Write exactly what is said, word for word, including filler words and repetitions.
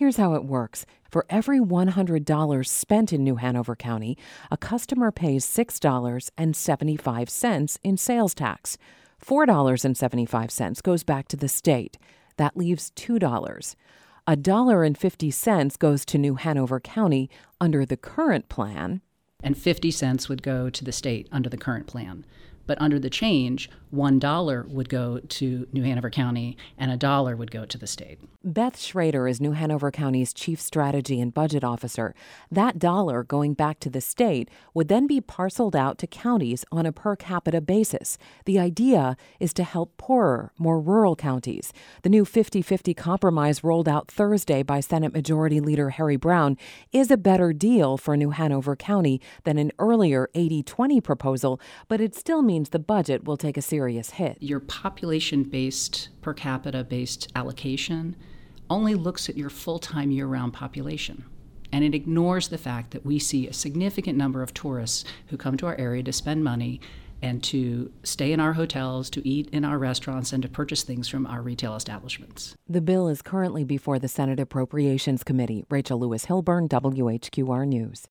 Here's how it works. For every one hundred dollars spent in New Hanover County, a customer pays six dollars and seventy-five cents in sales tax. four dollars and seventy-five cents goes back to the state. That leaves two dollars. one dollar and fifty cents goes to New Hanover County under the current plan. And fifty cents would go to the state under the current plan. But under the change, one dollar would go to New Hanover County and a dollar would go to the state. Beth Schrader is New Hanover County's Chief Strategy and Budget Officer. That dollar going back to the state would then be parceled out to counties on a per capita basis. The idea is to help poorer, more rural counties. The new fifty-fifty compromise rolled out Thursday by Senate Majority Leader Harry Brown is a better deal for New Hanover County than an earlier eighty twenty proposal, but it still means the budget will take a serious hit. Your population-based, per capita-based allocation only looks at your full-time year-round population. And it ignores the fact that we see a significant number of tourists who come to our area to spend money and to stay in our hotels, to eat in our restaurants, and to purchase things from our retail establishments. The bill is currently before the Senate Appropriations Committee. Rachel Lewis Hilburn, W H Q R News.